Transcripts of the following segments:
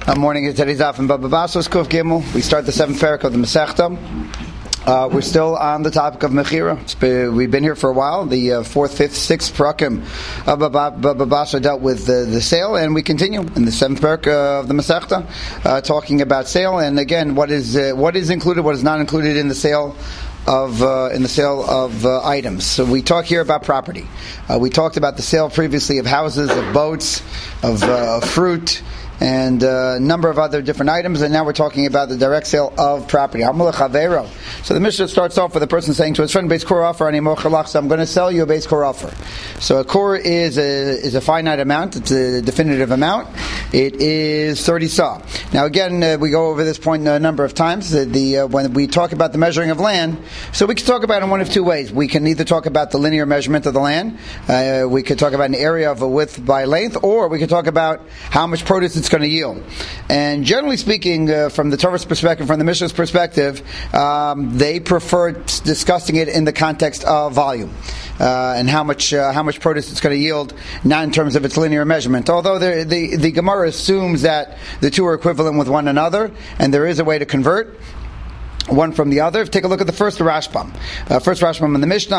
Morning. Today's off in Baba Basra's Kuf Gimel. We start the 7th parak of the Masechta. We're still on the topic of Mechira. We've been here for a while. The 4th, 5th, 6th parakim of Baba Basra dealt with the sale, and we continue in the 7th parak of the Masechta, talking about sale. And again, what is included, what is not included in the sale of items. So we talk here about property. We talked about the sale previously of houses, of boats, of fruit, and a number of other different items, and now we're talking about the direct sale of property. So the Mishnah starts off with a person saying to his friend, Beis Kor offer, so I'm going to sell you a Beis Kor offer. So a Kor is a finite amount, it's a definitive amount. It is 30 sa. Now again, we go over this point a number of times. When we talk about the measuring of land, so we can talk about it in one of two ways. We can either talk about the linear measurement of the land, we could talk about an area of a width by length, or we could talk about how much produce it's going to yield. And generally speaking, from the Torah's perspective, from the Mishnah's perspective, they prefer discussing it in the context of volume and how much produce it's going to yield, not in terms of its linear measurement. Although the Gemara assumes that the two are equivalent with one another, and there is a way to convert one from the other. Take a look at the first Rashbam. First Rashbam in the Mishnah.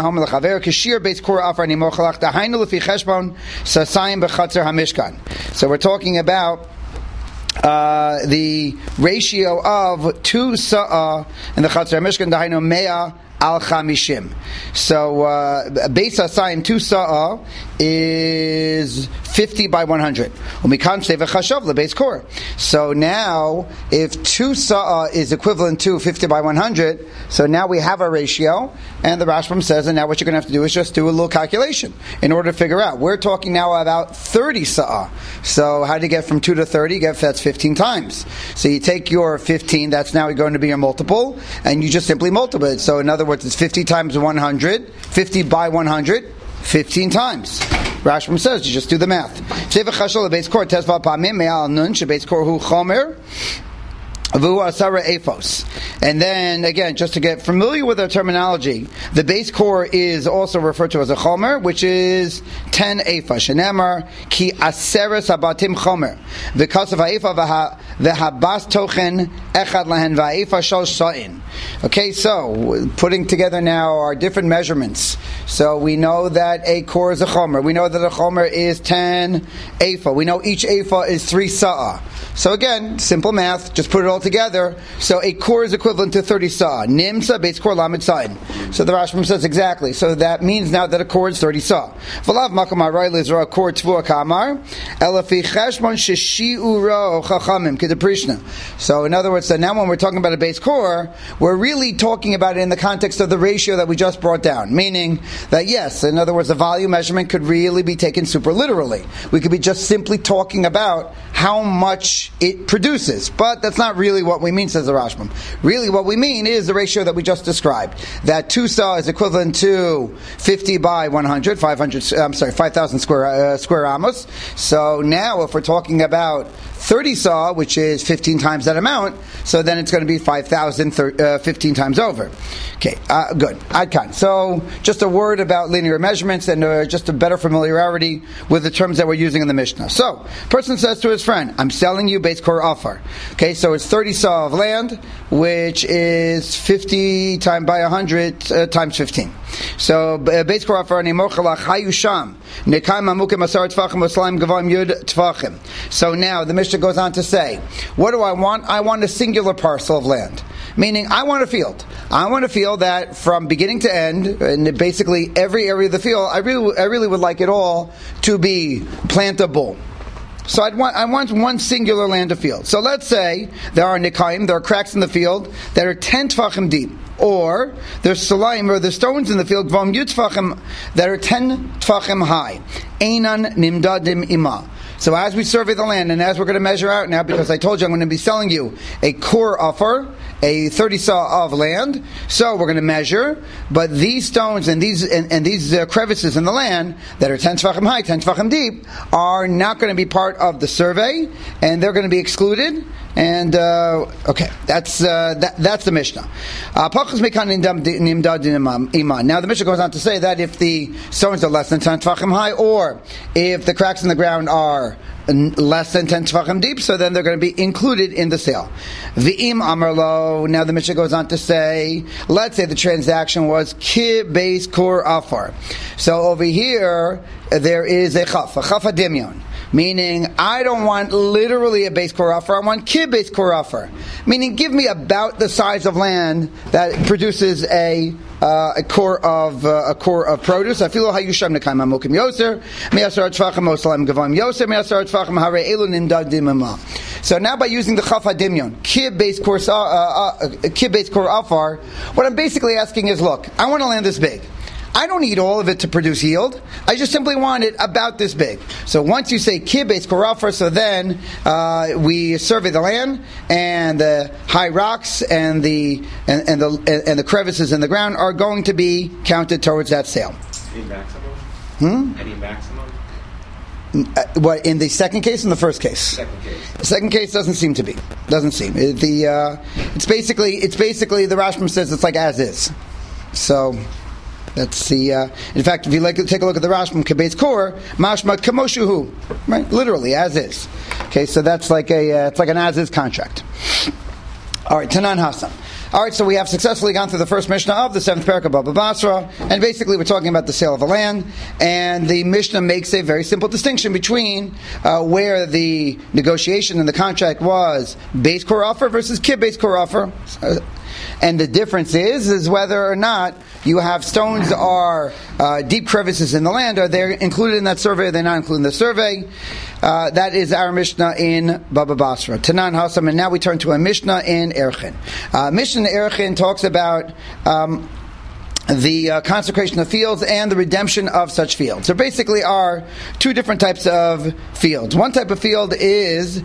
So we're talking about the ratio of 2 sa'ah in the Chatzar HaMishkan, dahainu mea al chamishim. So Beis Hasayim 2 sa'ah is 50 by 100. So now, if 2 sa'ah is equivalent to 50 by 100, so now we have a ratio, and the Rashbam says, and now what you're going to have to do is just do a little calculation in order to figure out. We're talking now about 30 sa'ah. So how do you get from 2 to 30? That's 15 times. So you take your 15, that's now going to be your multiple, and you just simply multiply it. So in other words, it's 50 times 100, 50 by 100, 15 times. Rashbam says, you just do the math. And then again, just to get familiar with our terminology, the base core is also referred to as a chomer, which is 10 ephah. Shenemar ki aseres habatim chomer because of ha'ephah v'habas tochen echad lahen va'ephah shal sha'in. Okay, so putting together now our different measurements. So we know that a core is a chomer. We know that a chomer is 10 ephah. We know each ephah is 3 sa'ah. So again, simple math, just put it all together. So a core is equivalent to 30 sa'ah. Nimsa beis kor lamed sa'in. So the Rashbam says exactly. So that means now that a core is 30 sa'ah. V'lav makam haray lizra kor tvua kamar elafi cheshbon sheshi'ura chachamim kedeprishna. So in other words, so now when we're talking about a base core, we're really talking about it in the context of the ratio that we just brought down. Meaning that yes, in other words, the volume measurement could really be taken super literally. We could be just simply talking about how much it produces. But that's not really what we mean, says the Rashbam. Really what we mean is the ratio that we just described. That 2 sa'ah is equivalent to 50 by 100, 5,000 square amos. So now if we're talking about 30 sa'ah, which is 15 times that amount, so then it's going to be 5,000 15 times over. Okay, good. Adkan. So just a word about linear measurements and just a better familiarity with the terms that we're using in the Mishnah. So, person says to his friend, I'm selling you Beis Kor offer. Okay, so it's 30 sa'ah of land, which is 50 times by 100 times 15. So, Beis Kor offer, hayusham, nekayim amukim asar tvachim v'slaim gavayim yud tvachim. So now, the Mishnah goes on to say, what do I want? I want a singular parcel of land. Meaning, I want a field. I want a field that from beginning to end, and basically every area of the field, I really would like it all to be plantable. So I want one singular land of field. So let's say there are nikayim, there are cracks in the field that are 10 tfachim deep. Or there's salayim, or there's stones in the field, gvam yud tfachim, that are 10 tfachim high. Einan nimdadim ima. So as we survey the land, and as we're going to measure out now, because I told you I'm going to be selling you a core offer, a 30 sa'ah of land, so we're going to measure, but these stones and these crevices in the land that are 10 tefachim high, 10 tefachim deep, are not going to be part of the survey, and they're going to be excluded. And okay, that's the Mishnah. Now the Mishnah goes on to say that if the stones are less than 10 tefachim high, or if the cracks in the ground are are less than 10 tefachim deep, so then they're going to be included in the sale. V'im amarlo. Now the Mishnah goes on to say, let's say the transaction was ki beis kor afar. So over here there is a chaf hadimyon, meaning I don't want literally a beis kor afar. I want ki beis kor afar, meaning give me about the size of land that produces a core of produce. I feel how you shem nekayim amokim yoser me'asar tefachim osalim gavaim yoser me'asar tefachim harei elu nimdad dimama. So now by using the chaf hadimyon kib beis kor afar, what I'm basically asking is, look, I want to land this big. I don't need all of it to produce yield. I just simply want it about this big. So once you say kib beis kor afar, so then we survey the land, and the high rocks and the crevices in the ground are going to be counted towards that sale. Any maximum? Any maximum? What, in the second case, in the first case? Second case. The second case doesn't seem to be. Doesn't seem. It's basically the Rashbam says it's like as is. So that's the. In fact, if you take a look at the Rashbam Kebeis Kor, mashma kamoshuhu, right? Literally as is. Okay, so that's like it's like an as is contract. All right, Tanan Hasan. All right, so we have successfully gone through the first Mishnah of the 7th parak of Baba Basra, and basically we're talking about the sale of a land, and the Mishnah makes a very simple distinction between where the negotiation and the contract was beis kor afar versus kib beis kor afar. And the difference is whether or not you have stones or deep crevices in the land. Are they included in that survey? Or are they not included in the survey? That is our Mishnah in Baba Basra. Tanan Hasam, and now we turn to a Mishnah in Erchin. Mishnah in Erchin talks about the consecration of fields and the redemption of such fields. There basically are two different types of fields. One type of field is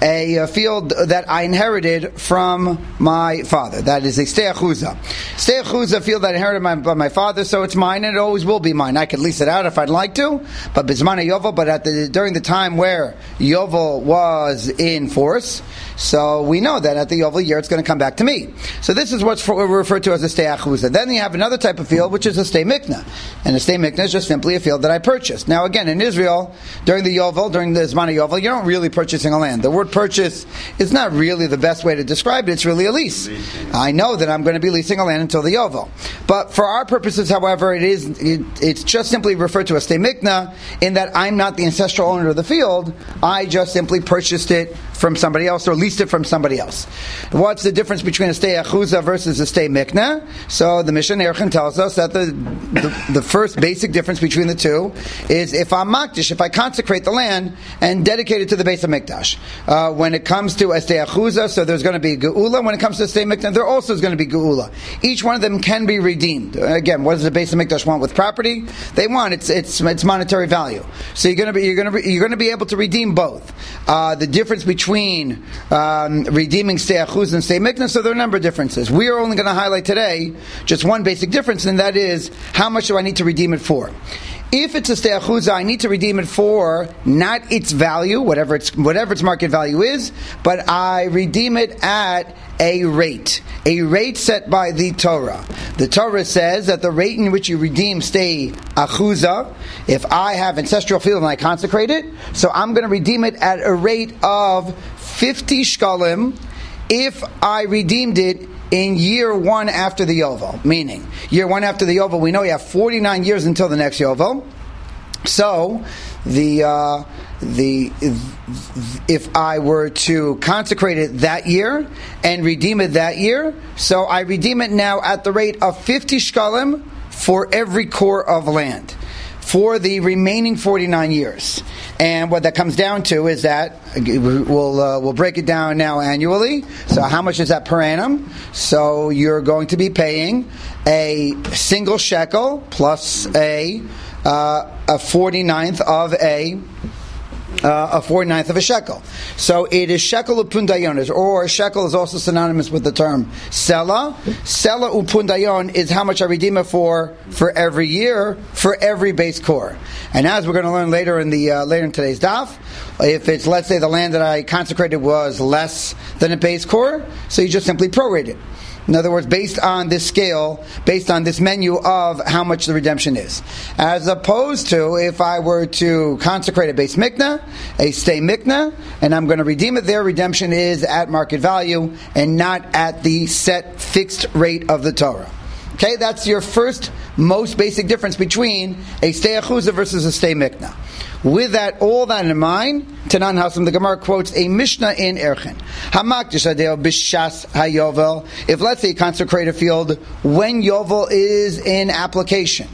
a field that I inherited from my father. That is a stei achuza. Stei achuza, field that I inherited by my father, so it's mine and it always will be mine. I could lease it out if I'd like to, but bizmana yovel, but during the time where yovel was in force, so we know that at the yovel year it's going to come back to me. So this is what's referred to as a stei achuza. Then you have another type of field, which is a stei mikna. And a stei mikna is just simply a field that I purchased. Now again, in Israel, during the yovel, during the Zman yovel, you're not really purchasing a land. The word purchase is not really the best way to describe it. It's really a lease. I know that I'm going to be leasing a land until the yovel. But for our purposes, however, it's just simply referred to as stei mikna, in that I'm not the ancestral owner of the field. I just simply purchased it from somebody else or leased it from somebody else. What's the difference between a stei achuza versus a stei mikna? So the Mishnah Erchin tells us that the first basic difference between the two is if I'm makdish, if I consecrate the land and dedicate it to the Beis HaMikdash. When it comes to a stei achuza, so there's going to be geula. When it comes to a stei mikna, there also is going to be geula. Each one of them can be redeemed. Again, what does the Beis HaMikdash want with property? They want its monetary value. So you're going to be able to redeem both. The difference between redeeming stei achuza and stei mikna, so there are a number of differences. We are only going to highlight today just one basic difference, and that is how much do I need to redeem it for? If it's a stei achuza, I need to redeem it for not its value, whatever its market value is, but I redeem it at a rate set by the Torah. The Torah says that the rate in which you redeem stei achuza, if I have ancestral field and I consecrate it, so I'm going to redeem it at a rate of 50 shkalim if I redeemed it in year one after the yovel. Meaning, year one after the yovel, we know you have 49 years until the next yovel. So, if I were to consecrate it that year and redeem it that year, so I redeem it now at the rate of 50 shkalim for every core of land for the remaining 49 years. And what that comes down to is that we'll break it down now annually. So how much is that per annum? So you're going to be paying a single shekel plus a 49th of a shekel. So it is shekel upundayon, or shekel is also synonymous with the term sela. Sela upundayon is how much I redeem it for every year, for every base core. And as we're going to learn later in today's daf, if it's, let's say, the land that I consecrated was less than a base core, so you just simply prorate it. In other words, based on this scale, based on this menu of how much the redemption is. As opposed to if I were to consecrate a base mikna, a stay mikna, and I'm going to redeem it there, redemption is at market value and not at the set fixed rate of the Torah. Okay, that's your first most basic difference between a stay achuzah versus a stay mikna. With that, all that in mind, Tanan Hasam, the Gemara quotes a Mishnah in Erchin. Hamakdish adeo b'shas hayovel. If let's say you consecrate a field when yovel is in application.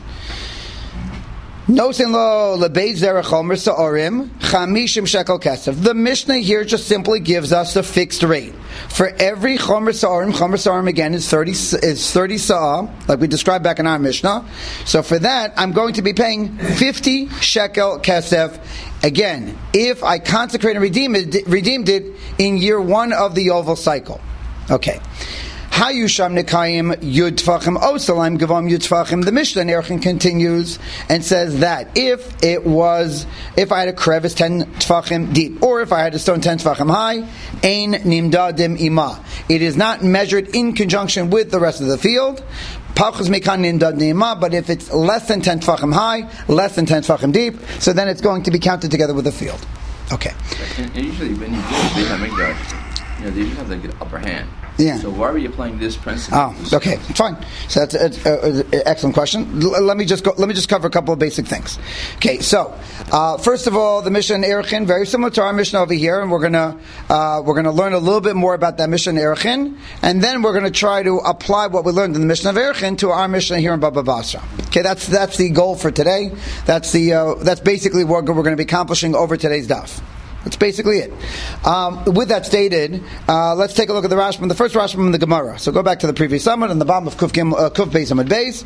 Nosin lo lebeit zerach chomer sa'orim chamishim shekel kesef. The Mishnah here just simply gives us a fixed rate. For every chomer sa'orim again is 30 sa'ah, like we described back in our Mishnah. So for that, I'm going to be paying 50 shekel kesef. Again, if I consecrate and redeemed it in year one of the Yovel cycle. Okay. Hayusham Nikayim Yud Tfachim Osalaim Gavam Yud Tfachim. The Mishnah in Erchin continues and says that if I had a crevice 10 Tfachim deep, or if I had a stone 10 Tfachim high, Ein Nimdadim Ima. It is not measured in conjunction with the rest of the field. Pachus Mekan Nimdadim Ima, but if it's less than 10 Tfachim high, less than 10 Tfachim deep, so then it's going to be counted together with the field. Okay. And usually when you do Beit HaMikdash, they usually have the upper hand. Yeah. So why were you applying this principle? Oh, okay, fine. So that's an excellent question. Let me just cover a couple of basic things. Okay, so first of all, the Mishnah in Erchin, very similar to our Mishnah over here, and we're gonna learn a little bit more about that Mishnah in Erchin, and then we're gonna try to apply what we learned in the Mishnah of Erchin to our Mishnah here in Baba Basra. Okay, that's the goal for today. That's basically what we're going to be accomplishing over today's daf. That's basically it. With that stated, let's take a look at the Rashbam, the first Rashbam in the Gemara. So go back to the previous summit on the bottom of Kuf Beis Amud Beis.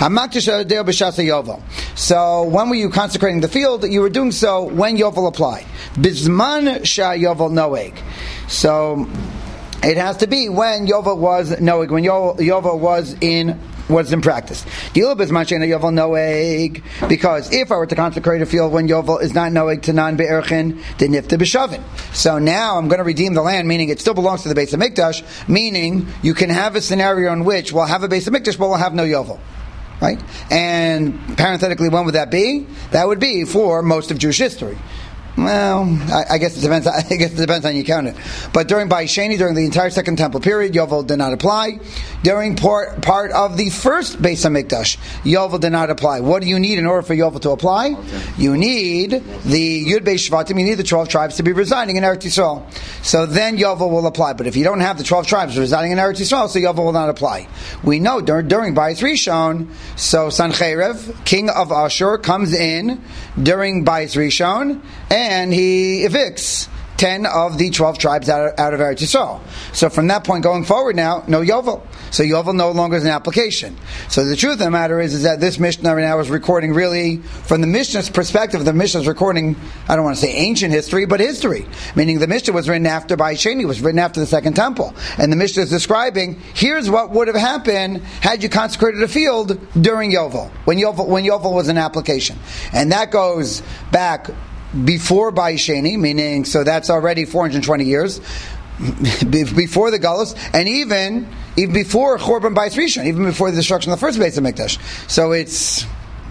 So when were you consecrating the field? You were doing so when Yovel applied. Bizman Sha Yovel Noeg. So it has to be when Yovel was Noeg, when Yovel was in practice. Because if I were to consecrate a field when Yovel is not Noeg to non be'erchin, then nifta b'shavin. So now I'm going to redeem the land, meaning it still belongs to the Beis HaMikdash, meaning you can have a scenario in which we'll have a Beis HaMikdash, but we'll have no Yovel. Right? And parenthetically, when would that be? That would be for most of Jewish history. Well, I guess it depends. I guess it depends on how you count it. But during Bais Sheni, during the entire Second Temple period, Yovel did not apply. During part of the first Beis HaMikdash, Yovel did not apply. What do you need in order for Yovel to apply? Okay. You need the Yud Beis Shvatim. You need the 12 tribes to be residing in Eretz Yisrael. So then Yovel will apply. But if you don't have the 12 tribes residing in Eretz Yisrael, so Yovel will not apply. We know during Bais Rishon, so Sancheiriv, king of Ashur, comes in during Bais Rishon, and he evicts 10 of the 12 tribes out of Eretz Yisrael. So from that point going forward now, no Yovel. So Yovel no longer is an application. So the truth of the matter is that this Mishnah right now is recording really, from the Mishnah's perspective, the Mishnah is recording, I don't want to say ancient history, but history. Meaning the Mishnah was written after Bais Sheni, was written after the Second Temple. And the Mishnah is describing, here's what would have happened had you consecrated a field during Yovel, when Yovel was an application. And that goes back before Bais Sheni, meaning, so that's already 420 years before the Galus, and even before Chorban Bais Rishon, even before the destruction of the first Beis HaMikdash. So it's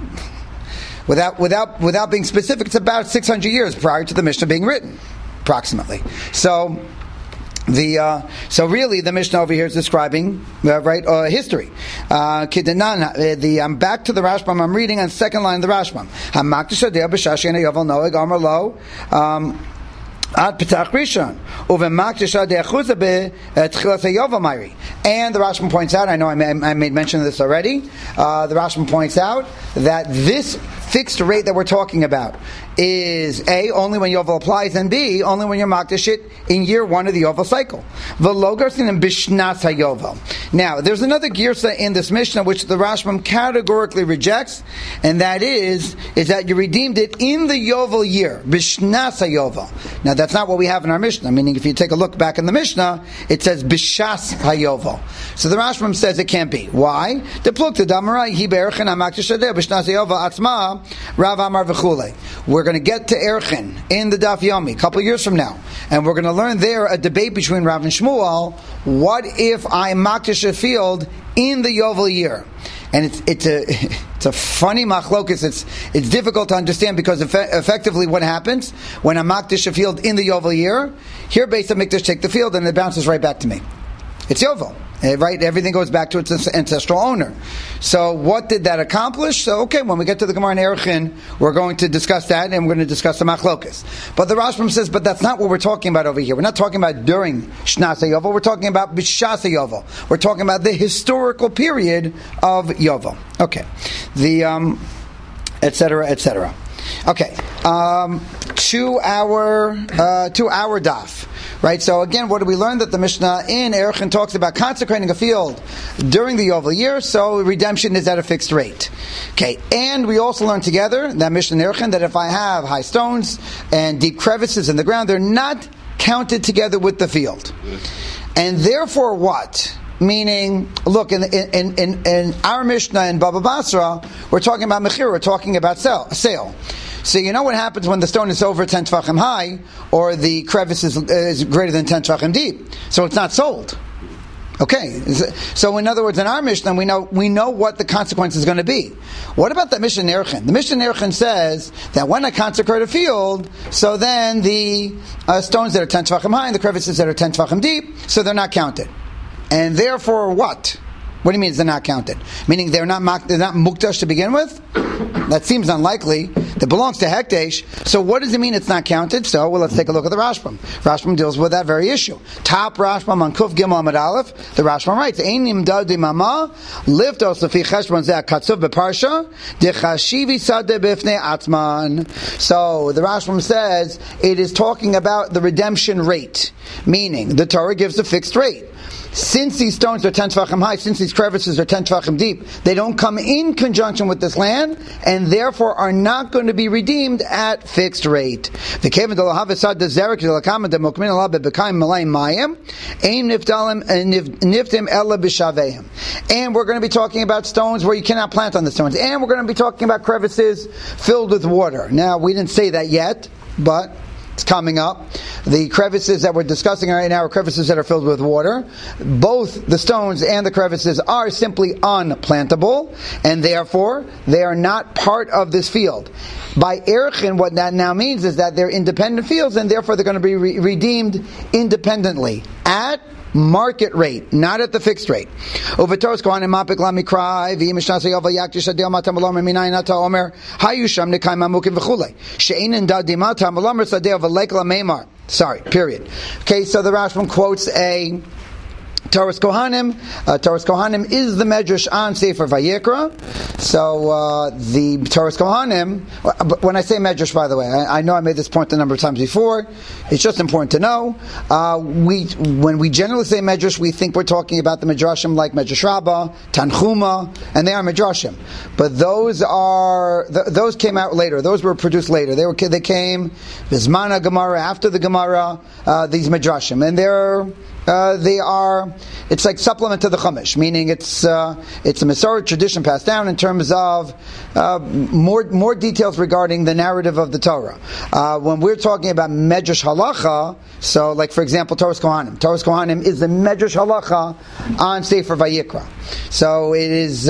without being specific, it's about 600 years prior to the Mishnah being written, approximately. So really the Mishnah over here is describing history. I'm back to the Rashbam. I'm reading on the second line of the Rashbam. Ad Petach Rishon, Uvemakdisha de'achuzah be'tchilas hayovel mayri. And the Rashbam points out, I know I made mention of this already, the Rashbam points out that this fixed rate that we're talking about is A, only when Yovel applies, and B, only when you're makdish it in year one of the Yovel cycle. Now, there's another girsa in this Mishnah which the Rashbam categorically rejects, and that is that you redeemed it in the Yovel year, b'shnas hayovel. Now, that's not what we have in our Mishnah, meaning if you take a look back in the Mishnah, it says b'shas hayovel. So the Rashbam says it can't be. Why? We're going to get to Erchin in the Daf Yomi a couple of years from now, and we're going to learn there a debate between Rav and Shmuel. What if I makdish a field in the Yovel year? And it's a funny machlokus. It's difficult to understand because effectively what happens when I makdish a field in the Yovel year, here Beis HaMikdash take the field and it bounces right back to me. It's Yovel. Right, everything goes back to its ancestral owner. So, what did that accomplish? So, okay, when we get to the Gemara in Erchin, we're going to discuss that, and we're going to discuss the Machlokas. But the Rashbam says, but that's not what we're talking about over here. We're not talking about during Shnas HaYovel. We're talking about B'Shas HaYovel. We're talking about the historical period of Yovel. Okay, the etc. etc. Okay, 2 hour daf. Right, so again, what do we learn? That the Mishnah in Erchin talks about consecrating a field during the Yovel year, so redemption is at a fixed rate. Okay, and we also learn together, that Mishnah in Erchin, that if I have high stones and deep crevices in the ground, they're not counted together with the field. And therefore what? Meaning, look, in our Mishnah in Baba Basra, we're talking about Mechir, we're talking about sale. So you know what happens when the stone is over 10 Tvachim high, or the crevice is greater than 10 Tvachim deep. So it's not sold. Okay. So in other words, in our Mishnah, we know what the consequence is going to be. What about the Mishnah in Erchin? The Mishnah in Erchin says that when I consecrate a field, so then the stones that are 10 Tvachim high and the crevices that are 10 Tvachim deep, so they're not counted. And therefore what? What do you mean they're not counted? Meaning they're not mukdash to begin with? That seems unlikely. That belongs to Hekdesh. So what does it mean it's not counted? So, let's take a look at the Rashbam. Rashbam deals with that very issue. Top Rashbam on Kuf Gimel Amud Aleph. The Rashbam writes, Einim dadi mama, liftos lefi cheshbon zeh katzuv beparsha, dechashivi sadeh bifnei atzman. So, the Rashbam says, it is talking about the redemption rate. Meaning, the Torah gives a fixed rate. Since these stones are 10 Tvachim high, since these crevices are 10 Tvachim deep, they don't come in conjunction with this land, and therefore are not going to be redeemed at fixed rate. And we're going to be talking about stones where you cannot plant on the stones. And we're going to be talking about crevices filled with water. Now, we didn't say that yet, but it's coming up. The crevices that we're discussing right now are crevices that are filled with water. Both the stones and the crevices are simply unplantable, and therefore they are not part of this field. By Erchin, what that now means is that they're independent fields, and therefore they're going to be redeemed independently at market rate, not at the fixed rate. Over Toros Kohanim Mapik Lamikrai, V'Yimishnas Yovel Yaktish Adil Matam Alomer Minayin Ata Omer Hayusham Nekai Mamukim V'Chulei She'einin Dadi Matam Alomer Sadeh V'Leik Lameimar. Sorry. Period. Okay, so the Rashbam quotes a Toros Kohanim. Toros Kohanim is the Medrash on Sefer Vayikra. So the Toros Kohanim. When I say Medrash, by the way, I know I made this point a number of times before. It's just important to know. When we generally say Medrash, we think we're talking about the Medrashim like Medrash Rabbah, Tanchuma, and they are Medrashim. But those came out later. Those were produced later. They came Bizmana Gemara, after the Gemara. These Medrashim, and they are. It's like supplement to the Chumash, meaning it's a Masorah tradition passed down in terms of more details regarding the narrative of the Torah. When we're talking about Medrash Halacha, so like for example Toros Kohanim. Toros Kohanim is the Medrash Halacha on Sefer Vayikra. So it is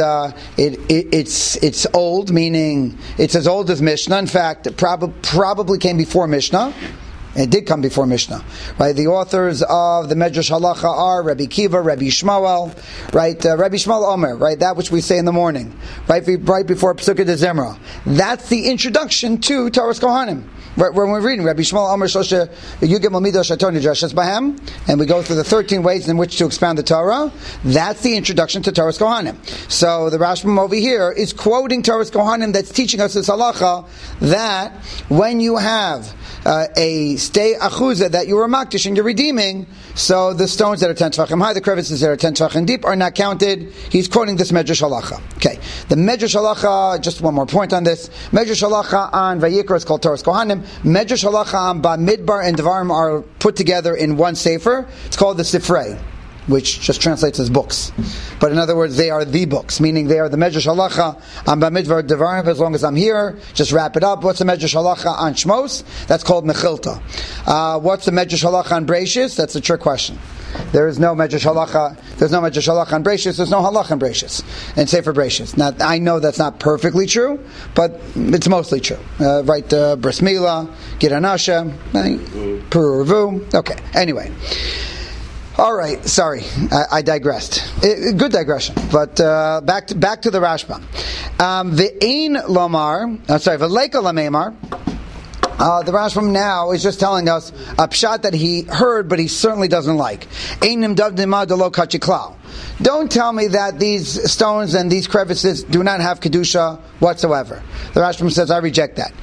it's old, meaning it's as old as Mishnah. In fact, it probably came before Mishnah. It did come before Mishnah, right? The authors of the Medrash Halacha are Rabbi Kiva, Rabbi Shmuel, right? Rabbi Shmuel Omer, right? That which we say in the morning, right before Pesukah de Zimra. That's the introduction to Toros Kohanim. Right, when we're reading Rabbi Shmuel Omer Shosha Yugim Lamidah Shator Nidrashas Bahem, and we go through the 13 ways in which to expand the Torah. That's the introduction to Toros Kohanim. So the Rashbam over here is quoting Toros Kohanim that's teaching us this halacha that when you have a stay achuzah that you were makdish and you're redeeming, so the stones that are 10 tvachim high, the crevices that are 10 tvachim deep are not counted. He's quoting this Medrash Halacha. Okay, the Medrash Halacha, just one more point on this. Medrash Halacha on Vayikra is called Toros Kohanim. Medrash Halacha on Bamidbar and Devarim are put together in one sefer. It's called the Sifrei. which just translates as books. But in other words, they are the books, meaning they are the Medrash Halacha on Bamidbar Devarim. As long as I'm here, just wrap it up. What's the Medrash Halacha on Shmos? That's called Mechilta. What's the Medrash Halacha on Breishis? That's a trick question. There is no Medrash Halacha. There's no Medrash Halacha on Breishis. There's no Halacha on Breishis and Sefer Breishis. Now, I know that's not perfectly true, but it's mostly true. Right, Bris Milah, Gid Hanasha, Peru Revu. Okay. Anyway. All right, sorry, I digressed. Good digression, but back to the Rashba. V'ein lomar, v'leika lamemar. The Rashbam now is just telling us a pshat that he heard, but he certainly doesn't like. Ein nimdav dima delo kachiklal. Don't tell me that these stones and these crevices do not have kedusha whatsoever. The Rashbam says, I reject that.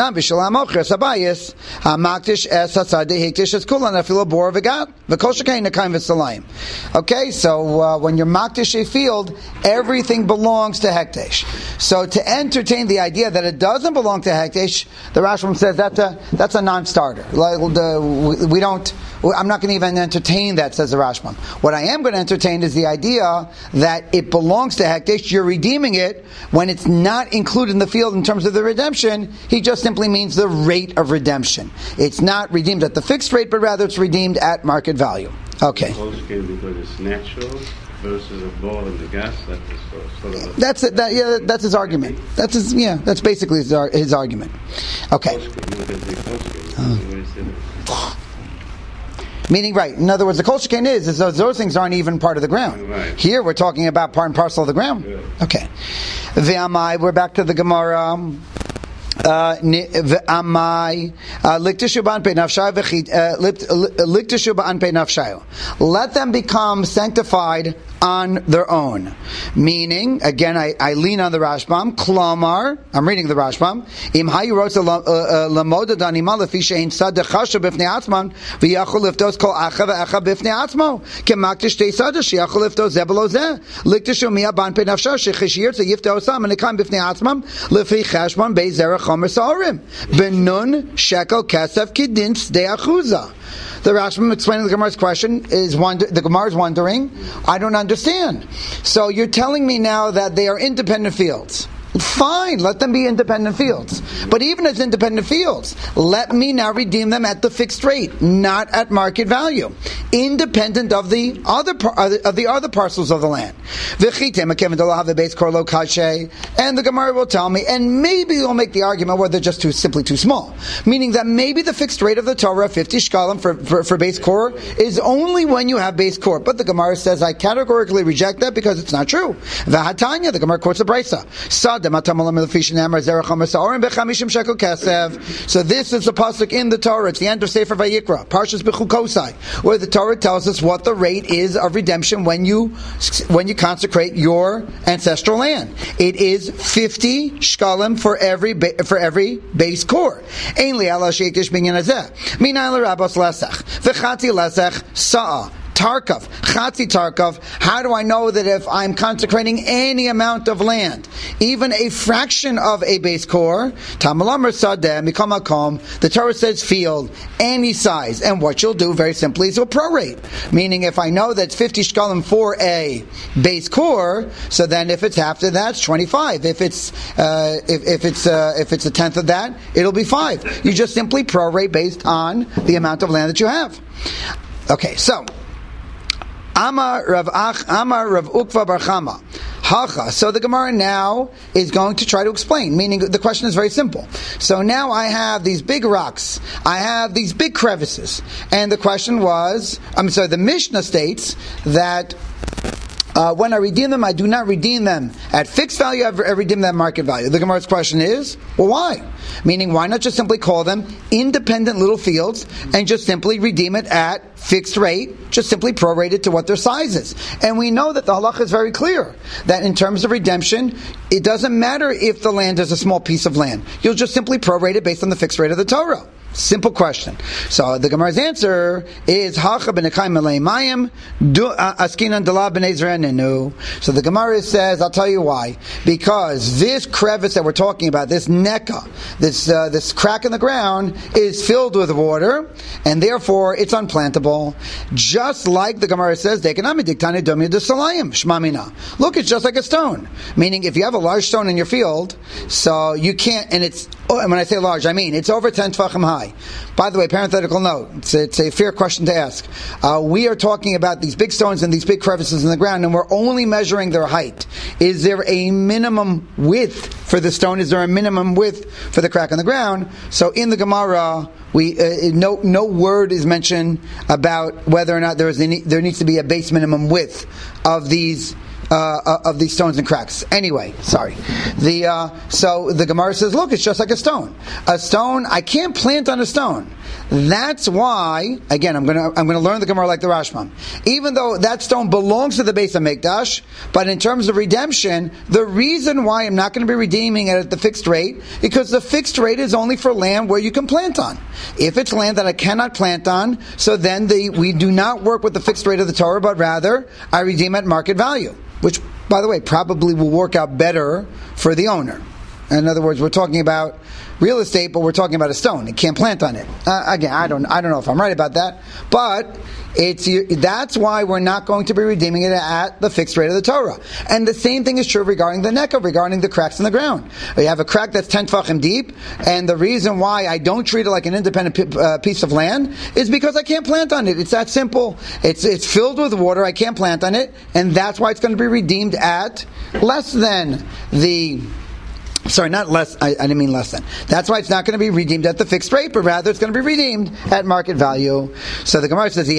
Okay, so when you're makdish a field, everything belongs to hekdesh. So to entertain the idea that it doesn't belong to hekdesh, the Rashbam says that's a non-starter. We don't. I'm not going to even entertain that, says the Rashbam. What I am going to entertain is the idea that it belongs to hekdesh. You're redeeming it when it's not included in the field in terms of the redemption. He just simply means the rate of redemption. It's not redeemed at the fixed rate, but rather it's redeemed at market value. Okay. Because it's natural versus a ball in the gas. That is sort of that's it. That's his argument. That's basically his argument. Okay. Meaning, right, in other words, the kol sheken is those things aren't even part of the ground. Right. Here, we're talking about part and parcel of the ground. Yeah. Okay. Ve'amai, we're back to the Gemara. Ve'amai, liktishu ba'an pei nafshayo. Let them become sanctified on their own. Meaning, again, I lean on the Rashbam. Klomar, I'm reading the Rashbam. Im hayu rotza lamoda danima lefi shein sad dechasha b'fnei atzman v'yachol liftos kol acha ve'acha b'fnei atzmo kemaktish tei sada sheyachol liftos ze below ze liktishu miya ban pe nafsha shechishir ze yifta osam and ekam b'fnei atzmam lefi chashman bei zerach chomer sa'arim benun shekel kesef kidin tzedei achuza. The Rashbam explaining the Gemara's question the Gemara is wondering, I don't understand. So you're telling me now that they are independent fields. Fine, let them be independent fields. But even as independent fields, let me now redeem them at the fixed rate, not at market value, independent of the other parcels of the land. And the Gemara will tell me, and maybe you'll make the argument where they're just simply too small, meaning that maybe the fixed rate of the Torah, 50 shkalim for base core, is only when you have base core. But the Gemara says I categorically reject that because it's not true. V'hatanya, the Gemara quotes a brisa. So this is the pasuk in the Torah. It's the end of Sefer Vayikra, Parshas Bechukosai, where the Torah tells us what the rate is of redemption when you consecrate your ancestral land. It is 50 shkalim for every base core. Ainli ala sheikish binyan hazeh. Minayin l'rabos lesach v'chati lesach sa'a. Tarkov, Chatzi Tarkov, how do I know that if I'm consecrating any amount of land, even a fraction of a base core, Tamalamar Sadeh, Mikamakom, the Torah says field, any size, and what you'll do very simply is you'll prorate. Meaning if I know that's 50 shkalim for a base core, so then if it's half of that, it's 25. If it's a tenth of that, it'll be 5. You just simply prorate based on the amount of land that you have. Okay, so Amar Rav Ukva Bar Chama. Hacha. So the Gemara now is going to try to explain, meaning the question is very simple. So now I have these big rocks, I have these big crevices, and the question was, the Mishnah states that when I redeem them, I do not redeem them at fixed value, I redeem them at market value. The Gemara's question is, well, why? Meaning, why not just simply call them independent little fields and just simply redeem it at fixed rate, just simply prorate it to what their size is? And we know that the halacha is very clear, that in terms of redemption, it doesn't matter if the land is a small piece of land. You'll just simply prorate it based on the fixed rate of the Torah. Simple question. So the Gemara's answer is Hacha b'nekayim elei mayim askinan dela b'nei zrenenu. So the Gemara says, I'll tell you why. Because this crevice that we're talking about, this neka, this crack in the ground, is filled with water, and therefore it's unplantable. Just like the Gemara says, look, it's just like a stone. Meaning, if you have a large stone in your field, so you can't, and when I say large, I mean it's over 10 tefachim high. By the way, parenthetical note, it's a fair question to ask. We are talking about these big stones and these big crevices in the ground, and we're only measuring their height. Is there a minimum width for the stone? Is there a minimum width for the crack in the ground? So in the Gemara, no word is mentioned about whether or not there needs to be a base minimum width of these stones and cracks. Anyway, sorry. So the Gemara says, look, it's just like a stone. A stone, I can't plant on a stone. That's why, again, I'm going to learn the Gemara like the Rashbam. Even though that stone belongs to the Beis HaMikdash, but in terms of redemption, the reason why I'm not going to be redeeming it at the fixed rate, because the fixed rate is only for land where you can plant on. If it's land that I cannot plant on, so then we do not work with the fixed rate of the Torah, but rather I redeem at market value. Which, by the way, probably will work out better for the owner. In other words, we're talking about real estate, but we're talking about a stone. You can't plant on it. Again, I don't know if I'm right about that, but that's why we're not going to be redeeming it at the fixed rate of the Torah. And the same thing is true regarding the neka, regarding the cracks in the ground. You have a crack that's 10 tefachim deep, and the reason why I don't treat it like an independent piece of land is because I can't plant on it. It's that simple. It's filled with water. I can't plant on it, and that's why it's going to be redeemed at less than the... Sorry, not less. I didn't mean less than. That's why it's not going to be redeemed at the fixed rate, but rather it's going to be redeemed at market value. So the Gemara says,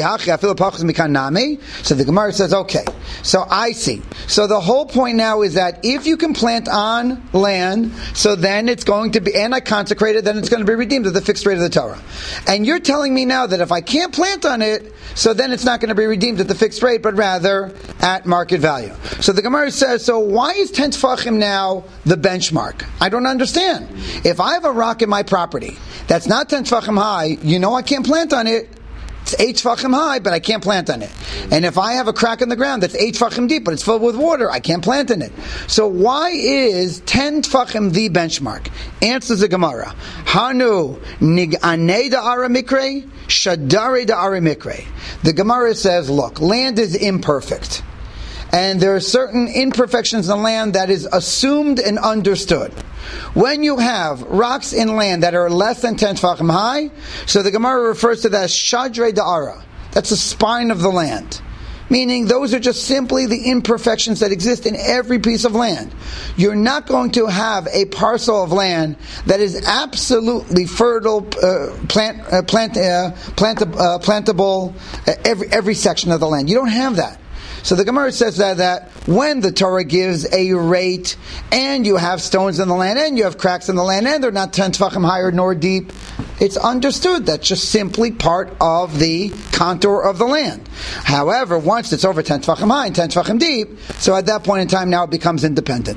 so the Gemara says, okay, so I see. So the whole point now is that if you can plant on land, so then it's going to be, and I consecrate it, then it's going to be redeemed at the fixed rate of the Torah. And you're telling me now that if I can't plant on it, so then it's not going to be redeemed at the fixed rate, but rather at market value. So the Gemara says, so why is 10 tefachim now the benchmark? I don't understand. If I have a rock in my property that's not 10 tefachim high, I can't plant on it. It's 8 tefachim high, but I can't plant on it. And if I have a crack in the ground that's 8 tefachim deep, but it's filled with water, I can't plant in it. So why is 10 tefachim the benchmark? Answers the Gemara. Hanu nig'anei da'ara mikre, shadare da'ara mikre. The Gemara says, look, land is imperfect. And there are certain imperfections in the land that is assumed and understood. When you have rocks in land that are less than 10 tefachim high, so the Gemara refers to that as shadrei da'ara. That's the spine of the land. Meaning those are just simply the imperfections that exist in every piece of land. You're not going to have a parcel of land that is absolutely fertile, plantable, every section of the land. You don't have that. So the Gemara says that when the Torah gives a rate, and you have stones in the land, and you have cracks in the land, and they're not 10 tefachim higher nor deep, it's understood that's just simply part of the contour of the land. However, once it's over 10 tefachim high and 10 tefachim deep, so at that point in time now it becomes independent.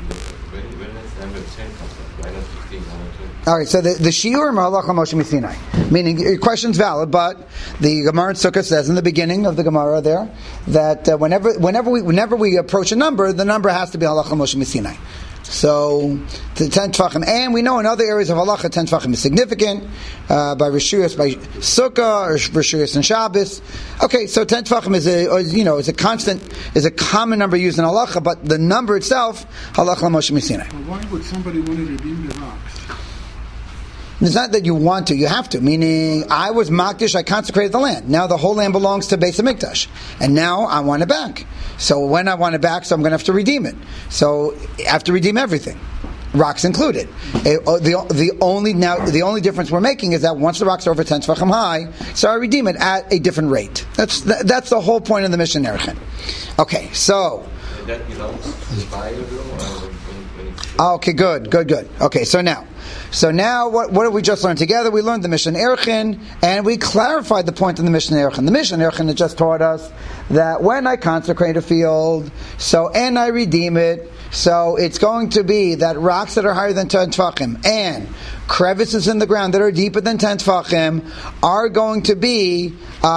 All right, so the shiur halacha Moshe Sinai, meaning your question's valid, but the Gemara in Sukkah says in the beginning of the Gemara there that whenever we approach a number, the number has to be halacha Moshe Sinai. So the 10 tefachim, and we know in other areas of halacha 10 tefachim is significant by Rishuyas, by Sukkah, or Rishuyas and Shabbos. Okay, so 10 tefachim is a constant, is a common number used in halacha, but the number itself halacha Moshe Sinai. Why would somebody want to redeem the rocks? It's not that you want to, you have to. Meaning, I was makdish, I consecrated the land. Now the whole land belongs to Beis HaMikdash. And now I want it back. So when I want it back, so I'm going to have to redeem it. So I have to redeem everything. Rocks included. The only difference we're making is that once the rocks are over 10 tefachim high, so I redeem it at a different rate. That's the whole point of the Mishnah Erchin. Okay, so... That belongs to the buyer, okay, good. Okay, so now what did we just learn together? We learned the Mishnah Erchin, and we clarified the point in the Mishnah Erchin. The Mishnah Erchin had just taught us that when I consecrate a field, and I redeem it, So it's going to be that rocks that are higher than 10 tefachim and crevices in the ground that are deeper than 10 tefachim are going to be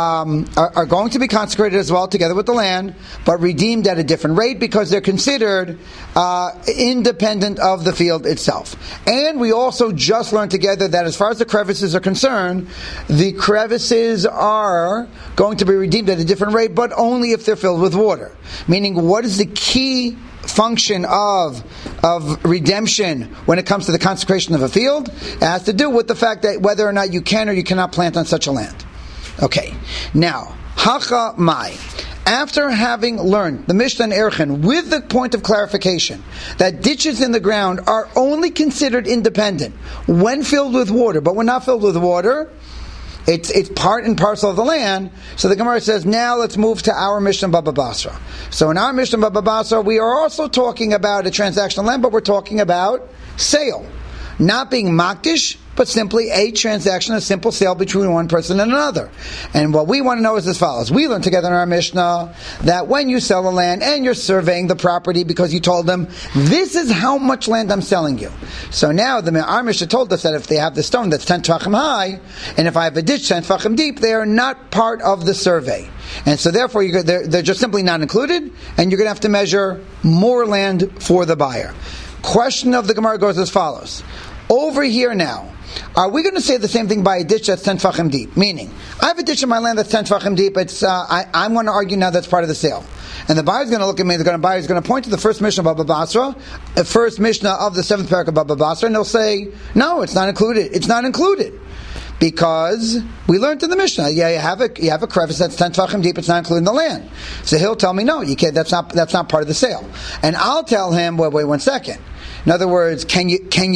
consecrated as well together with the land, but redeemed at a different rate because they're considered independent of the field itself. And we also just learned together that as far as the crevices are concerned, the crevices are going to be redeemed at a different rate, but only if they're filled with water. Meaning, what is the key function of redemption when it comes to the consecration of a field? It has to do with the fact that whether or not you can or you cannot plant on such a land. Okay, now, Hacha Mai. After having learned the Mishnah and Erchin with the point of clarification that ditches in the ground are only considered independent when filled with water, but when not filled with water, it's part and parcel of the land. So the Gemara says, now let's move to our Mishnah Baba Basra. So in our Mishnah Baba Basra, we are also talking about a transactional land, but we're talking about sale. Not being makdish, but simply a transaction, a simple sale between one person and another. And what we want to know is as follows. We learned together in our Mishnah that when you sell a land and you're surveying the property because you told them, this is how much land I'm selling you. So now our Mishnah told us that if they have the stone that's 10 tefachim high, and if I have a ditch 10 tefachim deep, they are not part of the survey. And so therefore they're just simply not included, and you're going to have to measure more land for the buyer. Question of the Gemara goes as follows. Over here now, are we going to say the same thing by a ditch that's 10 tefachim deep? Meaning, I have a ditch in my land that's 10 tefachim deep. I'm going to argue now that's part of the sale. And the buyer's going to look at me, the buyer's going to point to the first Mishnah of Baba Basra, the first Mishnah of the 7th parak of Baba Basra, and they'll say, no, it's not included. It's not included. Because we learned in the Mishnah, you have a crevice that's 10 tefachim deep, it's not including the land. So he'll tell me, no, you can't, that's not part of the sale. And I'll tell him, wait 1 second. In other words, can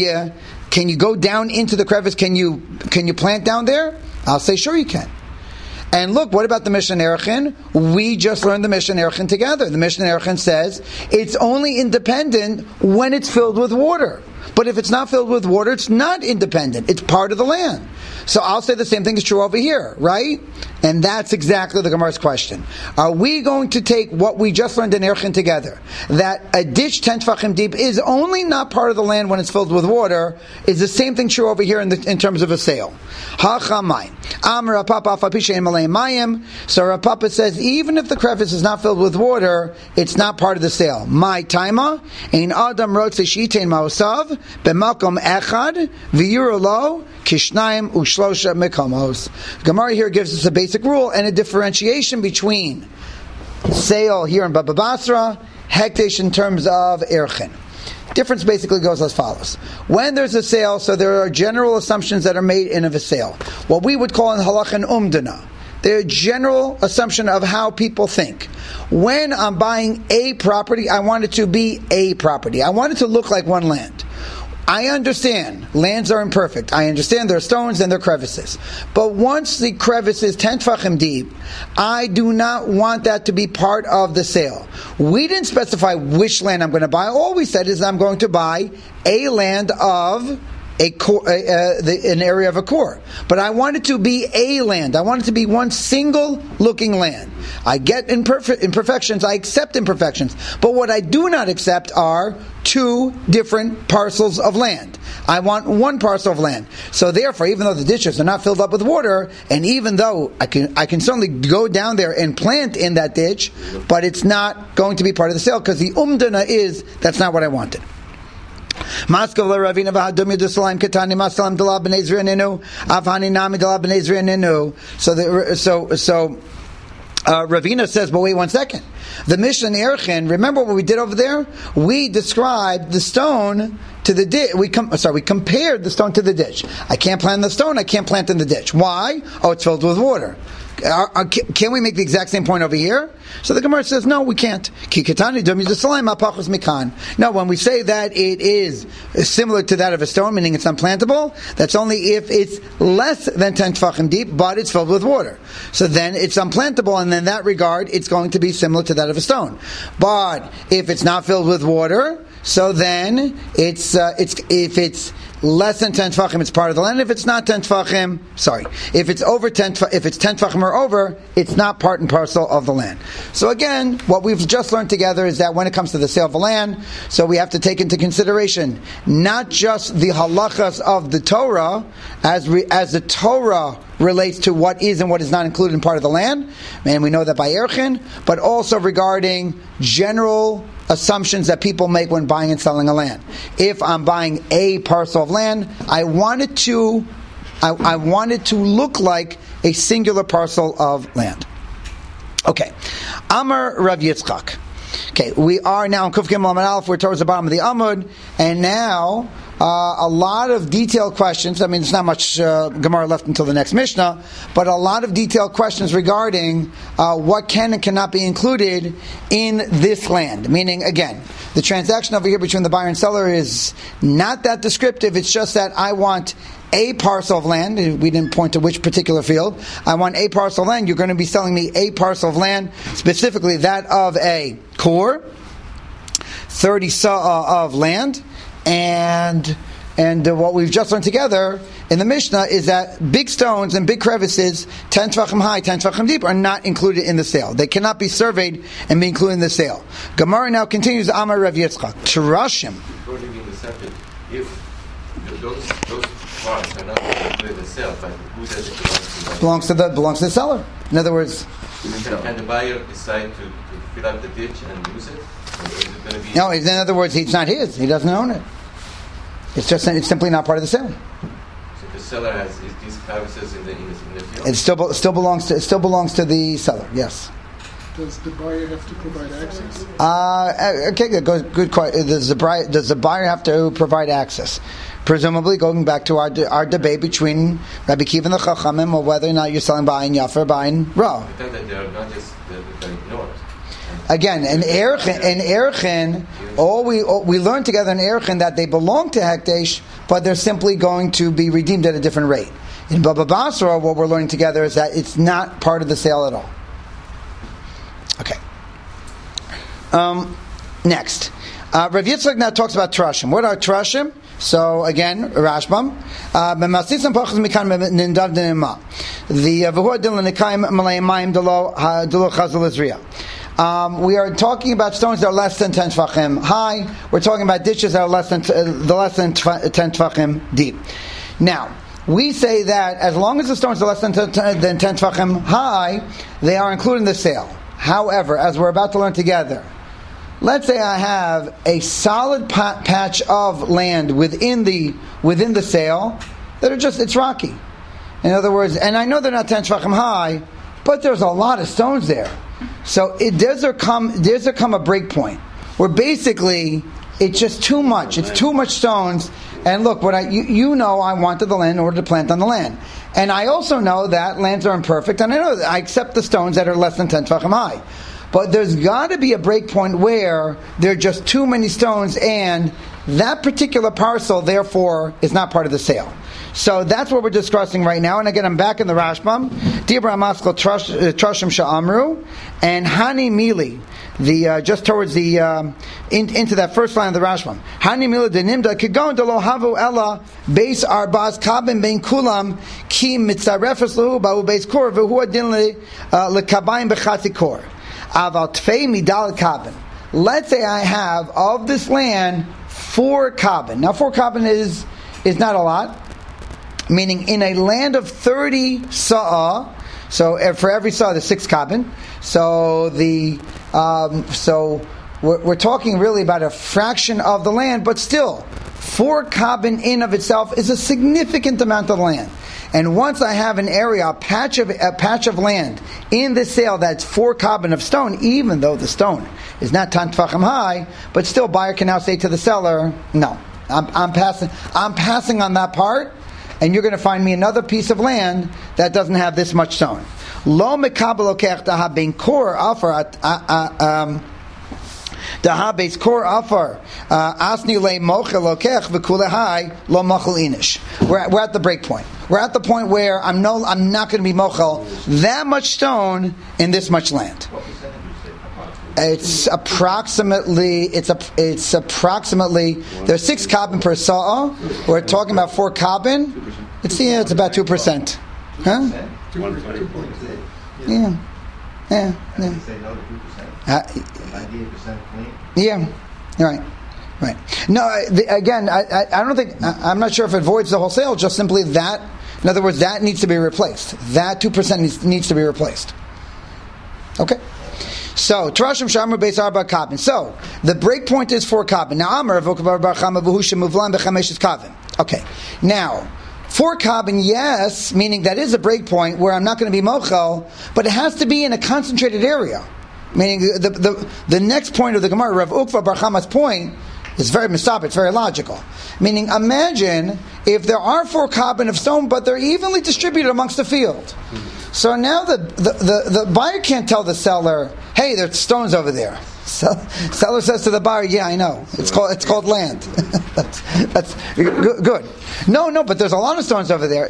you go down into the crevice? Can you plant down there? I'll say, sure you can. And look, what about the Mishnah Erchin? We just learned the Mishnah Erchin together. The Mishnah Erchin says it's only independent when it's filled with water. But if it's not filled with water, it's not independent. It's part of the land. So I'll say the same thing is true over here, right? And that's exactly the Gemara's question. Are we going to take what we just learned in Erchin together, that a ditch 10 tefachim deep is only not part of the land when it's filled with water, is the same thing true over here in terms of a sale? Ha-chamai. Amar Rapapa afapisha in malay mayim. So Rapapa says, even if the crevice is not filled with water, it's not part of the sale. My taima, ein adam rotze shitein ma'osav, b'makom echad, v'yurolo, kishnayim ushlosha mekomos. Gemara here gives us a basic rule and a differentiation between sale here in Baba Basra, hekdesh in terms of Erchin. Difference basically goes as follows. When there's a sale, so there are general assumptions that are made in of a sale. What we would call in halakha an umdana. They're a general assumption of how people think. When I'm buying a property, I want it to be a property. I want it to look like one land. I understand lands are imperfect. I understand there are stones and there are crevices. But once the crevice is 10 tefachim deep, I do not want that to be part of the sale. We didn't specify which land I'm going to buy. All we said is I'm going to buy a land of an area of a core. But I want it to be a land. I want it to be one single looking land. I get imperfections, I accept imperfections. But what I do not accept are two different parcels of land. I want one parcel of land. So therefore, even though the ditches are not filled up with water, and even though I can certainly go down there and plant in that ditch, but it's not going to be part of the sale because the umdana is, that's not what I wanted. Maskav la Ravina v'hadumi d'Salim katani masalam d'la b'nei Zriya ninu avhani nami d'la b'nei Zriya ninu. So Ravina says, but wait 1 second. The Mishnah in Erchin, remember what we did over there? We described the stone to the ditch. We compared the stone to the ditch. I can't plant the stone, I can't plant in the ditch. Why? Oh, it's filled with water. Can we make the exact same point over here? So the Gemara says, no, we can't. No, when we say that it is similar to that of a stone, meaning it's unplantable, that's only if it's less than 10 tefachim deep, but it's filled with water. So then it's unplantable, and in that regard, it's going to be similar to that of a stone. But if it's not filled with water, so then if it's less than 10 tefachim, it's part of the land. If it's not 10 tefachim, if it's over 10, if it's 10 tefachim or over, it's not part and parcel of the land. So again, what we've just learned together is that when it comes to the sale of a land, so we have to take into consideration not just the halachas of the Torah, as the Torah relates to what is and what is not included in part of the land, and we know that by Erchin, but also regarding general assumptions that people make when buying and selling a land. If I'm buying a parcel of land, I want it to look like a singular parcel of land. Okay, Amar Rav Yitzchak. Okay, we are now in Kuf Gimel Amud Aleph. We're towards the bottom of the Amud, and now a lot of detailed questions. I mean, there's not much Gemara left until the next Mishnah, but a lot of detailed questions regarding what can and cannot be included in this land. Meaning, again, the transaction over here between the buyer and seller is not that descriptive. It's just that I want a parcel of land. We didn't point to which particular field. I want a parcel of land. You're going to be selling me a parcel of land, specifically that of a core, 30 sa of land, and what we've just learned together in the Mishnah is that big stones and big crevices, 10 tvachim high, 10 tvachim deep, are not included in the sale. They cannot be surveyed and be included in the sale. Gemara now continues, Amar Rav Yitzchak, Terashim. According in the second, if those parts are not included in the sale, but who does it belong to? Belongs to the seller. In other words, can the buyer decide to fill up the ditch and use it? Or is it going to be? No, in other words, it's not his. He doesn't own it. It's simply not part of the sale. So the seller has these crevices in the field. It still belongs to the seller. Yes. Does the buyer have to provide access? Okay, good question. Does the buyer have to provide access? Presumably, going back to our debate between Rabbi Kiva and the Chachamim, or whether or not you're selling buying Yafa or buying Ra. I thought that they are not just they're ignored. Again, in Erchin, we learned together in Erchin that they belong to Hekdesh, but they're simply going to be redeemed at a different rate. In Baba Basra, what we're learning together is that it's not part of the sale at all. Okay. Next, Rav Yitzchak now talks about Terashim. What are Terashim? So again, Rashbam. We are talking about stones that are less than 10 tefachim high. We're talking about ditches that are less than 10 tefachim deep. Now, we say that as long as the stones are less than 10 tefachim high, they are included in the sale. However, as we're about to learn together, let's say I have a solid patch of land within the sale that it's rocky. In other words, and I know they're not 10 tefachim high, but there's a lot of stones there. So does there come a break point where basically it's just too much. It's too much stones. And look, I wanted the land in order to plant on the land, and I also know that lands are imperfect, and I know that I accept the stones that are less than 10 tefachim high. But there's got to be a break point where there are just too many stones, and that particular parcel, therefore, is not part of the sale. So that's what we're discussing right now. And again, I'm back in the Rashbam. Dibra Amaskal Trashim Sha'amru and Hani Mili. Just towards the into that first line of the Rashbam. Hani Mili de Nimda Kigon de Lohavu Ella Beis Arbaz Kabin Ben Kulam Ki Mitzarefes Lahu Ba'u Beis Kor V'hu Adin Lekabayim B'Chati Kor Aval Tfei Midal Kabin. Let's say I have of this land 4 kabin. Now 4 kabin is not a lot. Meaning in a land of 30 sa'ah, so for every sa'ah there's 6 kabin. So we're talking really about a fraction of the land, but still 4 kabin in of itself is a significant amount of land. And once I have an area, a patch of land in the sale that's 4 kabin of stone, even though the stone is not 10 tefachim high, but still buyer can now say to the seller, no, I'm passing on that part. And you're going to find me another piece of land that doesn't have this much stone. Lo mekabel lokech daha ben kor afar daha beis kor afar asni le mochel lokech v'kulehai lo mochel inish. We're at the break point. We're at the point where I'm not going to be mochel that much stone in this much land. What percentage would you say? It's approximately. It's approximately. There's 6 carbon per saw. We're talking about 4 carbon. It's about 2%. Huh? 120. Yeah. Say no to 2%. 98% clean. Yeah. Right. No. Again, I don't think. I'm not sure if it voids the whole sale. Just simply that. In other words, that needs to be replaced. That 2% needs to be replaced. Okay. So, Tarashim Shamar Beis Arba Kabin. So, the break point is 4 kabin. Now, Amar Vokavar Barchama Vahusha Muvlan Bechameshes Kabin. Okay. Now, 4 kabin, yes, meaning that is a break point where I'm not going to be mochel, but it has to be in a concentrated area. Meaning the next point of the Gemara, Rav Ukva Barchama's point, is very mistap, it's very logical. Meaning, imagine if there are 4 kabin of stone, but they're evenly distributed amongst the field. So now the buyer can't tell the seller, hey, there's stones over there. So seller says to the buyer, yeah, I know. It's called land. that's good. No, but there's a lot of stones over there.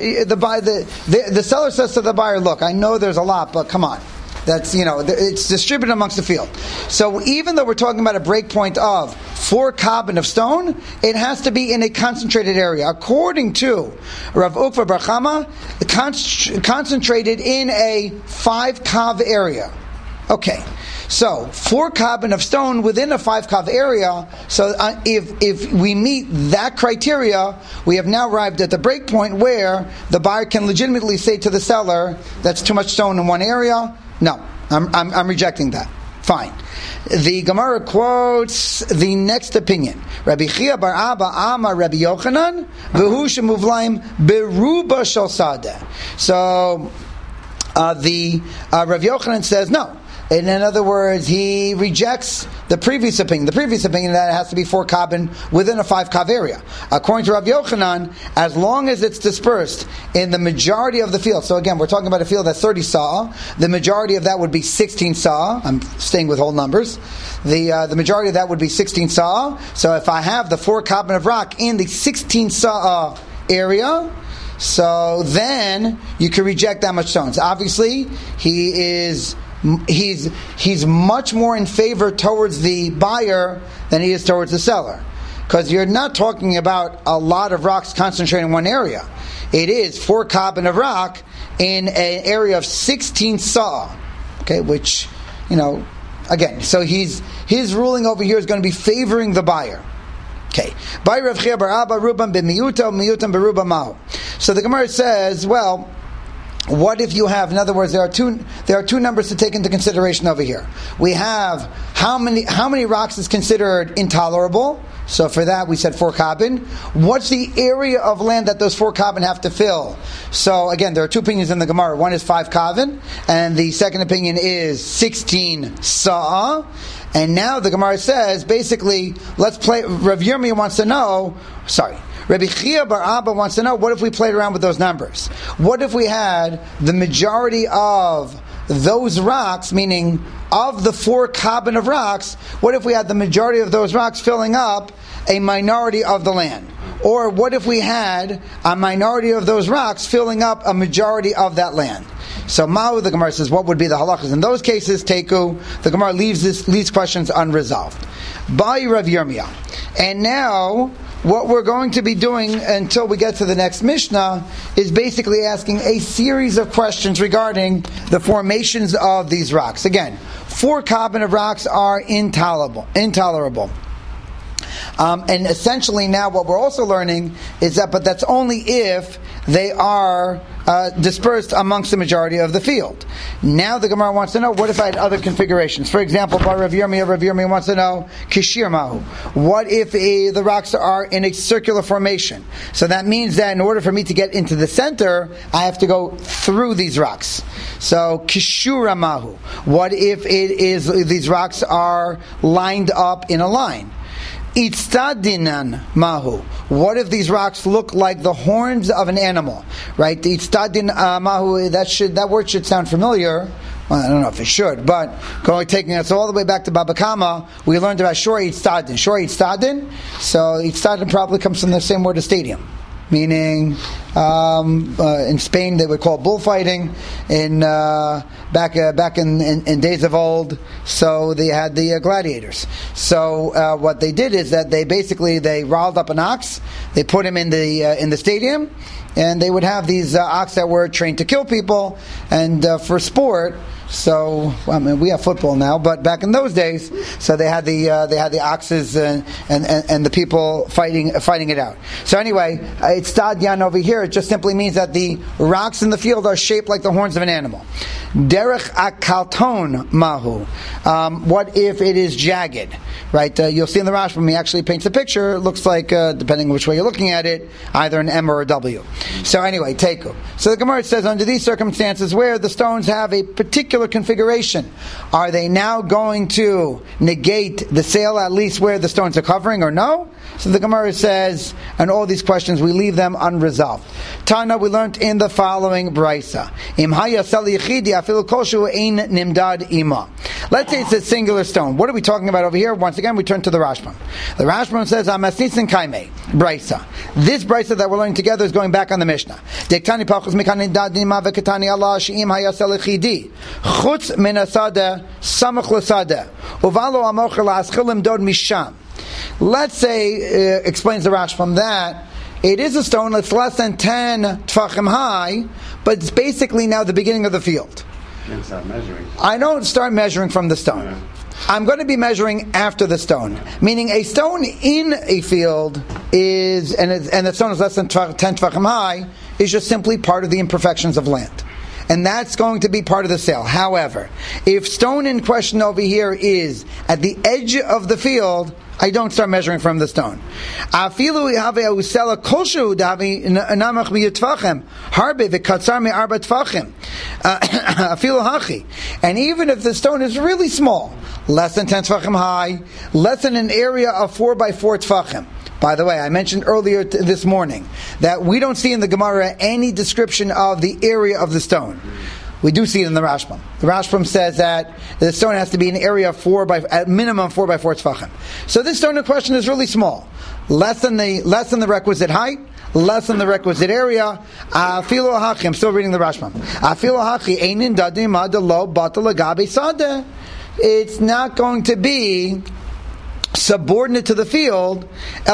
The seller says to the buyer, look, I know there's a lot, but come on. That's, it's distributed amongst the field. So even though we're talking about a break point of 4 kabin of stone, it has to be in a concentrated area. According to Rav Ukva Bar Chama, concentrated in a 5 kav area. Okay. So 4 kabin of stone within a 5 kav area. So if we meet that criteria, we have now arrived at the break point where the buyer can legitimately say to the seller, that's too much stone in one area. No, I'm rejecting that. Fine. The Gemara quotes the next opinion. Rabbi Chia bar Abba Amar Rabbi Yochanan v'hu shemuvlaim beruba shel sadeh. So the Rabbi Yochanan says no. And in other words, he rejects the previous opinion. The previous opinion that it has to be 4 kabin within a 5 kav area. According to Rabbi Yochanan, as long as it's dispersed in the majority of the field. So again, we're talking about a field that's 30 saw. The majority of that would be 16 saw. I'm staying with whole numbers. The majority of that would be 16 saw. So if I have the 4 kabin of rock in the 16 saw area, so then you can reject that much stones. Obviously, he's much more in favor towards the buyer than he is towards the seller. Because you're not talking about a lot of rocks concentrated in one area. It is 4 kabin of rock in an area of 16 saw. Okay, which, again, so his ruling over here is going to be favoring the buyer. Okay. So the Gemara says, well, what if you have, in other words, there are two numbers to take into consideration over here. We have how many rocks is considered intolerable. So for that we said 4 kabin. What's the area of land that those 4 kabin have to fill? So again, there are 2 opinions in the Gemara. One is 5 kabin, and the second opinion is 16 sa'a. And now the Gemara says, basically, let's play. Rav Yirmiyah wants to know. Rabbi Chia bar Abba wants to know, what if we played around with those numbers? What if we had the majority of those rocks, meaning of the 4 kabin of rocks, what if we had the majority of those rocks filling up a minority of the land? Or what if we had a minority of those rocks filling up a majority of that land? So Ma'u, the Gemara says, what would be the halachas? In those cases, Teku, the Gemara leaves these questions unresolved. By Rav Yirmiyah. And now, what we're going to be doing until we get to the next Mishnah is basically asking a series of questions regarding the formations of these rocks. Again, 4 kabin of rocks are intolerable. And essentially now what we're also learning is that, but that's only if they are dispersed amongst the majority of the field. Now the Gemara wants to know, what if I had other configurations? For example, by Rav Yirmiyah wants to know, Kishir Mahu. What if the rocks are in a circular formation? So that means that in order for me to get into the center, I have to go through these rocks. So Kishura Mahu. What if these rocks are lined up in a line? Itztadinan mahu. What if these rocks look like the horns of an animal? Right? The Itztadin mahu. That word should sound familiar. Well, I don't know if it should, but taking us all the way back to Baba Kama, we learned about Shor Itztadin. So Itztadin probably comes from the same word as stadium. meaning in Spain they would call bullfighting. In back in days of old, so they had the gladiators. So what they did is that they riled up an ox, they put him in the stadium, and they would have these ox that were trained to kill people, and for sport. So we have football now, but back in those days, so they had the oxes and the people fighting it out. So anyway, it's Tadyan over here. It just simply means that the rocks in the field are shaped like the horns of an animal. Derech akalton mahu. What if it is jagged? Right? You'll see in the Rashbam, he actually paints a picture. It looks like, depending on which way you're looking at it, either an M or a W. So anyway, teku. So the Gemara says, under these circumstances where the stones have a particular configuration, are they now going to negate the sale at least where the stones are covering, or no? So the Gemara says, and all these questions, we leave them unresolved. Tana, we learned in the following brisa. Let's say it's a singular stone. What are we talking about over here? Once again, we turn to the Rashbam. The Rashbam says, Amasnisin kaime, brisa. This brisa that we're learning together is going back on the Mishnah. Dektani pachos mikani dadima vekatani Allah she'im hayasel echidi. Chutz min asada samach l'sada. Uvalo amocher la'aschilim dod misham. Let's say, explains the Rashbam, that it is a stone that's less than 10 tfachim high, but it's basically now the beginning of the field. Start measuring. I don't start measuring from the stone. Yeah. I'm going to be measuring after the stone. Meaning a stone in a field is, and the stone is less than 10 tfachim high, is just simply part of the imperfections of land. And that's going to be part of the sale. However, if stone in question over here is at the edge of the field, I don't start measuring from the stone. And even if the stone is really small, less than 10 tefachim high, less than an area of 4 by 4 tefachim. By the way, I mentioned earlier this morning that we don't see in the Gemara any description of the area of the stone. We do see it in the Rashbam. The Rashbam says that the stone has to be an area of at minimum 4 by 4 tefachim. So this stone in question is really small, less than the requisite height, less than the requisite area. I'm still reading the Rashbam. It's not going to be subordinate to the field,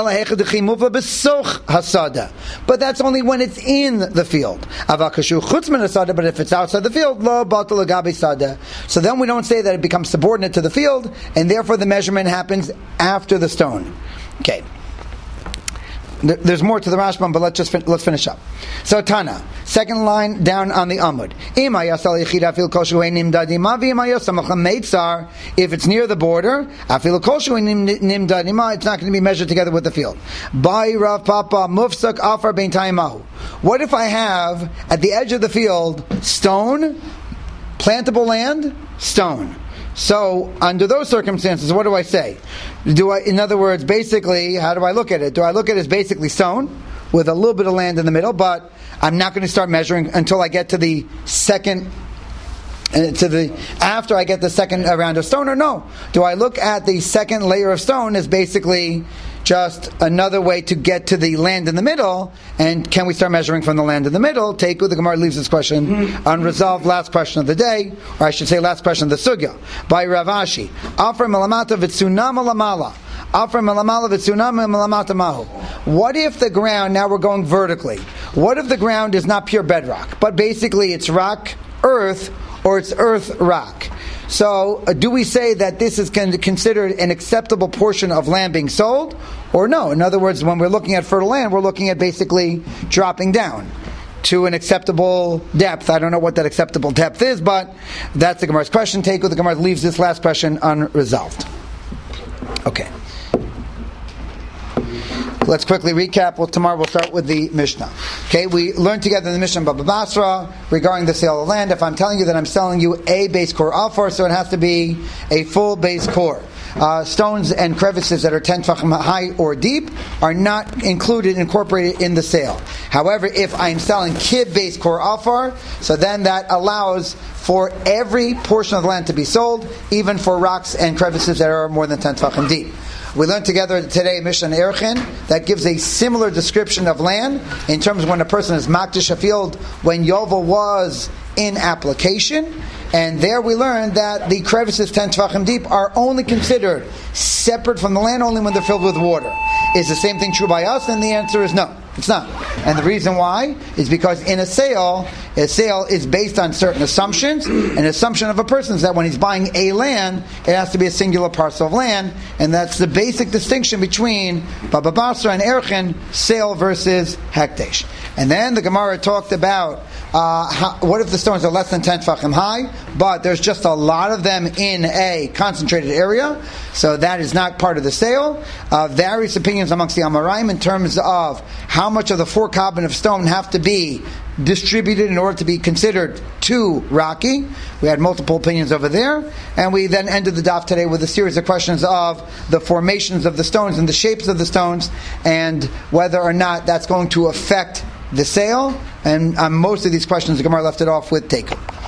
but that's only when it's in the field. But if it's outside the field, so then we don't say that it becomes subordinate to the field, and therefore the measurement happens after the stone. Okay. There's more to the Rashbam, but let's finish up. So Tana, second line down on the Amud. If it's near the border, it's not going to be measured together with the field. What if I have at the edge of the field stone, plantable land, stone? So, under those circumstances, what do I say? In other words, basically, how do I look at it? Do I look at it as basically stone, with a little bit of land in the middle, but I'm not going to start measuring until I get to the second, after I get the second round of stone, or no? Do I look at the second layer of stone as basically just another way to get to the land in the middle, and can we start measuring from the land in the middle? The Gemara leaves this question unresolved. Last question of the day, or I should say last question of the sugya, by Rav Ashi. Afar melamata v'tsunama lamala. Afar melamala v'tsunama melamata mahu. What if the ground, now we're going vertically, what if the ground is not pure bedrock, but basically it's rock, earth, or it's earth, rock? So, do we say that this is considered an acceptable portion of land being sold, or no? In other words, when we're looking at fertile land, we're looking at basically dropping down to an acceptable depth. I don't know what that acceptable depth is, but that's the Gemara's question. The Gemara leaves this last question unresolved. Okay. Let's quickly recap. Tomorrow we'll start with the Mishnah. Okay, we learned together in the Mishnah Baba Basra regarding the sale of land. If I'm telling you that I'm selling you a base core offer, so it has to be a full base core. Stones and crevices that are 10 tefachim high or deep are not incorporated in the sale. However, if I'm selling kib base core offer, so then that allows for every portion of the land to be sold, even for rocks and crevices that are more than 10 tefachim deep. We learned together today Mishnah Erchin that gives a similar description of land in terms of when a person is makdish a field when Yovel was in application. And there we learned that the crevices 10 tefachim deep are only considered separate from the land only when they're filled with water. Is the same thing true by us? And the answer is no. It's not. And the reason why is because in a sale is based on certain assumptions. An assumption of a person is that when he's buying a land, it has to be a singular parcel of land. And that's the basic distinction between Baba Basra and Erchin, sale versus hekdesh. And then the Gemara talked about what if the stones are less than 10 tefachim high, but there's just a lot of them in a concentrated area, so that is not part of the sale. Various opinions amongst the Amoraim in terms of how much of the 4 kabin of stone have to be distributed in order to be considered too rocky. We had multiple opinions over there, and we then ended the daf today with a series of questions of the formations of the stones and the shapes of the stones, and whether or not that's going to affect the sale. And on most of these questions, the Gemara left it off with take.